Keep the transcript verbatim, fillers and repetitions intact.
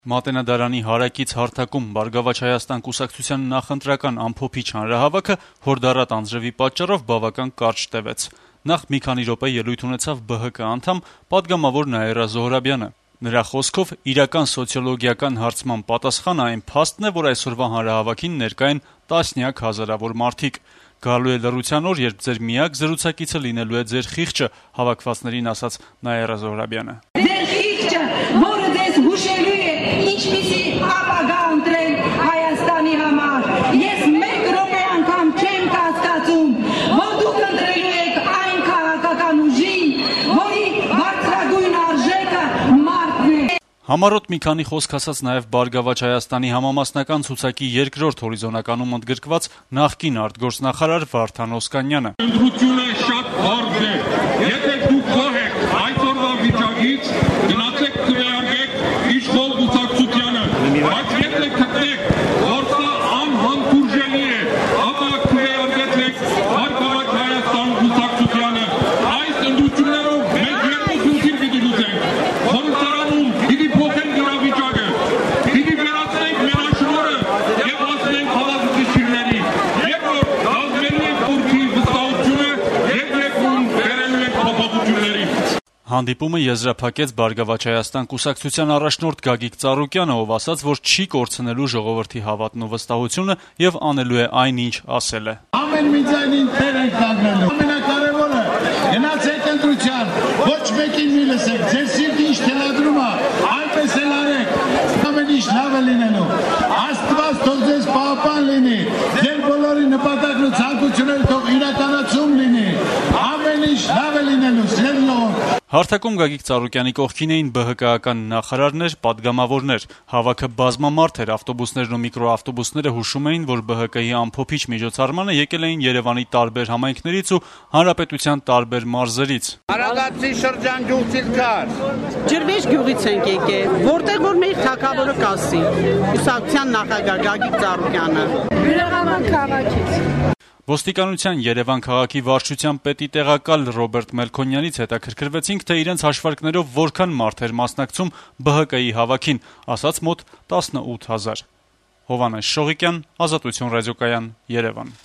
Մատենադարանի հարակից հարթակում Բարգավաճ Հայաստան կուսակցության նախընտրական ամփոփիչ հանրահավաքը հորդառատ անձրևի պատճառով բավական կարճ տևեց: Նախ մի քանի րոպե ելույթ ունեցավ Բը Հը Կը անդամ, պատգամավոր Նաիրա Զոհրաբյանը: Նրա խոսքով իրական սոցիոլոգիական հարցման պատասխանը այն փաստն է, որ այսօրվա հանրահավաքին ներկա են տասնյակ հազարավոր մարդիկ: «Գալու է լռության օր, երբ ձեր միակ զրուցակիցը լինելու է ձեր խիղճը», հավաքվածներին ասաց Նաիրա Զոհրաբյանը: «Ձեր խիղճը, որը ձեզ հուշելու է ինչպիսի ապագա ընտրել Հայաստանի համար: Ես մեկ րոպե անգամ չեմ կասկածում, որ դուք ընտրելու եք այն քաղաքական ուժին, որի բարձրագույն արժեքը մարդն է»: Համառոտ մի քանի խոսք ասաց նաեւ Բարգավաճ Հայաստանի համամասնական ցուցակի երկրորդ հորիզոնականում ընդգրկված նախկին արտգործնախարար Վարդան Օսկանյանը: «Ընտրությունը շատ բարդ է: Եթե դուք գոհ եք այսօրվա վիճակից, գնացեք քվեարկեք իշխող կուսակցությանը, բայց եթե գտնեք, որ սա անհանդուրժելի է, ապա քվեարկեք Բարգավաճ Հայաստան կուսակցությանը: Այս ընտրություններով մենք երկու խնդիր պիտի լուծենք: Խորհրդարանում պիտի փոխենք իրավիճակը, պիտի վերացնենք մենաշնորհը եւ հասնենք հավաքակիցներին: Երկրորդ, կազմելու ենք խորքի վստահությունը եւ երկրում բերելու ենք փոփոխությունների»: Հանդիպումը եզրափակեց Բարգավաճ Հայաստան կուսակցության առաջնորդ Գագիկ Ծառուկյանը, ով ասաց, որ չի կորցնելու ժողովրդի հավատն ու վստահությունը եւ անելու է այն, ինչ ասել է: «Ամեն մի ձայնին թեր ենք կանգնելու: Ամենակարեւորը գնացեք ընտրության, ոչ մեկին մի լսեք, ձեր սիրտը ինչ թելադրում է, այնպես էլ արեք: Ամեն ինչ լավ է լինելու: Աստված թող ձեզ պահապան լինի, ձեր բոլորի նպատակն ու ցանկությունները թող իրականացում լինի: Ամեն ինչ լավ է լինելու, սիրելի ժողովուրդ»: Հարթակում Գագիկ Ծառուկյանի կողքին էին Բը Հը Կը-ական նախարարներ, պատգամավորներ: Հավաքը բազմամարդ էր, ավտոբուսներն ու միկրոավտոբուսները հուշում էին, որ Բը Հը Կը-ի ամփոփիչ միջոցառմանը եկել էին Երեւանի տարբեր համայնքներից ու հանրապետության տարբեր մարզերից: Արագածի շրջան Գյուղցիլքար, Ջրվեժ գյուղից ենք եկել, որտեղ որ մեր թագավորը կասի, կուսակցության նախագահ Գագիկ Ծառուկյանը: Երևան քաղաքից: Ոստիկանության Երեւան քաղաքի վարչության պետի տեղակալ Ռոբերտ Մելքոնյանից հետաքրքրվեցինք, թե իրենց հաշվարկներով որքան մարդ էր մասնակցում Բը Հը Կը-ի հավաքին: Ասաց՝ մոտ տասնութ հազար: Հովհաննես Շողիկյան, Ազատություն ռադիոկայան, Երեւան: